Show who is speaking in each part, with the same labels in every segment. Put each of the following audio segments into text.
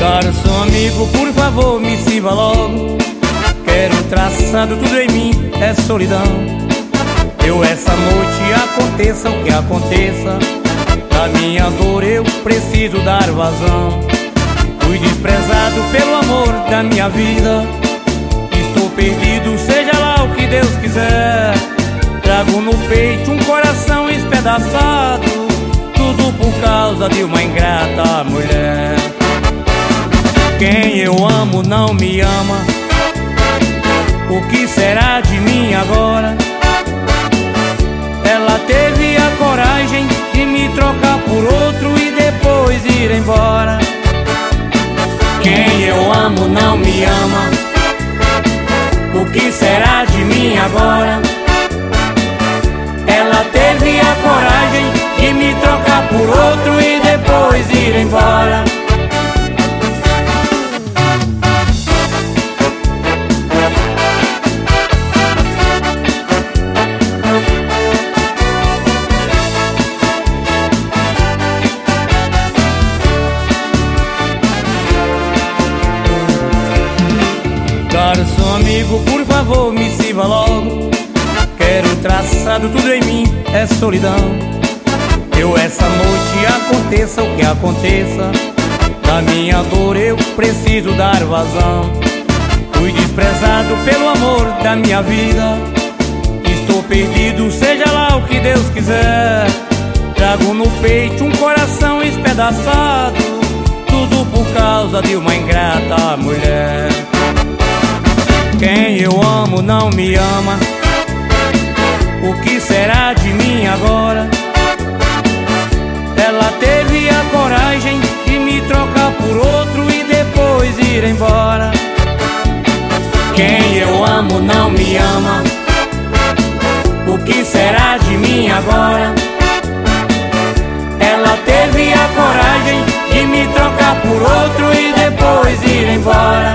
Speaker 1: Garçom amigo, por favor, me sirva logo. Quero traçado, tudo em mim é solidão. Eu essa noite, aconteça o que aconteça, da minha dor eu preciso dar vazão. Fui desprezado pelo amor da minha vida, estou perdido, seja lá o que Deus quiser. Trago no peito um coração espedaçado, tudo por causa de uma ingrata mulher. Quem eu amo não me ama, o que será de mim agora? Ela teve a coragem de me trocar por outro e depois ir embora. Quem eu amo não me ama, o que será de mim agora? Ela teve a coragem de me trocar por outro e depois ir embora. Garçom amigo, por favor, me sirva logo. Quero traçado, tudo em mim é solidão. Eu essa noite, aconteça o que aconteça, da minha dor eu preciso dar vazão. Fui desprezado pelo amor da minha vida, estou perdido, seja lá o que Deus quiser. Trago no peito um coração espedaçado, tudo por causa de uma ingrata mulher. Quem eu amo não me ama, o que será de mim agora? Ela teve a coragem de me trocar por outro e depois ir embora. Quem eu amo não me ama, o que será de mim agora? Ela teve a coragem de me trocar por outro e depois ir embora.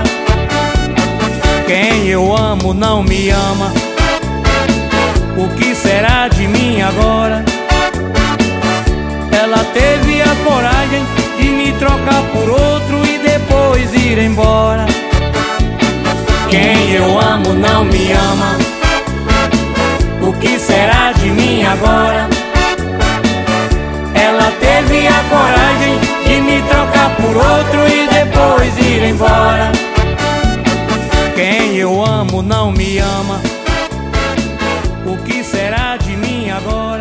Speaker 1: Quem eu amo não me ama, o que será de mim agora? Ela teve a coragem de me trocar por outro e depois ir embora. Quem eu amo não me ama, o que será de mim agora? Ela teve a coragem de me trocar por outro e depois ir embora. Quem eu amo não me ama, o que será de mim agora?